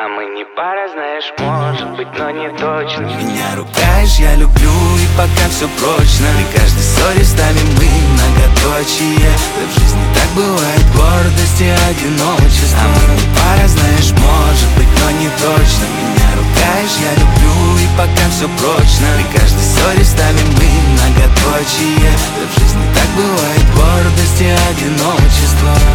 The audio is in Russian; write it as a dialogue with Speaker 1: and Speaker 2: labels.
Speaker 1: А мы не пара, знаешь, может быть, но не точно.
Speaker 2: Меня ругаешь, я люблю, и пока все прочно. При каждой ссоре ставим мы многоточие. Да в жизни так бывает, гордость и одиночество. А мы не пара, знаешь, может быть, но не точно. Меня ругаешь, я люблю, и пока все прочно. При каждой ссоре ставим мы многоточие. Да в жизни так бывает, гордость и одиночество.